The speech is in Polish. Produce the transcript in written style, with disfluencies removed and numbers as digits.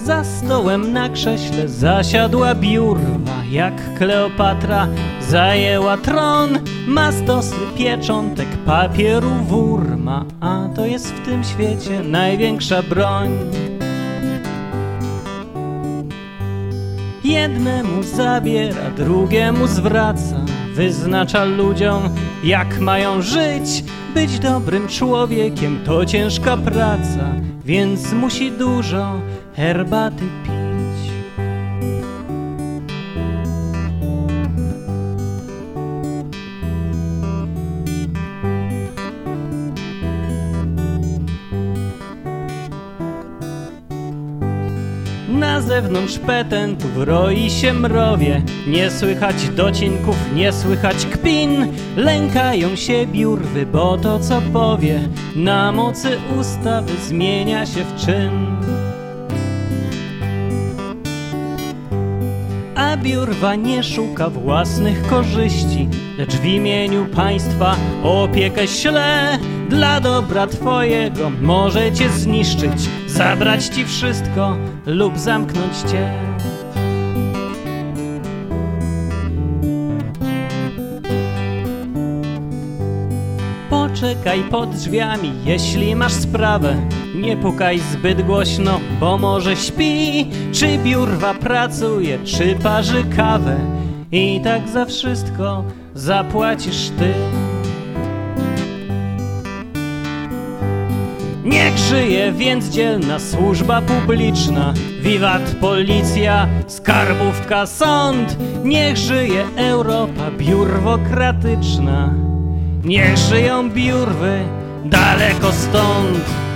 Za stołem na krześle zasiadła biurwa, jak Kleopatra zajęła tron. Ma stosy pieczątek, papieru wór ma, a to jest w tym świecie największa broń. Jednemu zabiera, drugiemu zwraca, wyznacza ludziom, jak mają żyć. Być dobrym człowiekiem to ciężka praca, więc musi dużo herbaty pić. Na zewnątrz petentów roi się mrowie, nie słychać docinków, nie słychać kpin. Lękają się biurwy, bo to co powie na mocy ustawy zmienia się w czyn. A biurwa nie szuka własnych korzyści, lecz w imieniu państwa opiekę śle. Dla dobra twojego może cię zniszczyć, zabrać ci wszystko lub zamknąć cię. Poczekaj pod drzwiami, jeśli masz sprawę. Nie pukaj zbyt głośno, bo może śpi. Czy biurwa pracuje, czy parzy kawę, i tak za wszystko zapłacisz ty. Niech żyje więc dzielna służba publiczna, wiwat policja, skarbówka, sąd. Niech żyje Europa biurwokratyczna, niech żyją biurwy daleko stąd.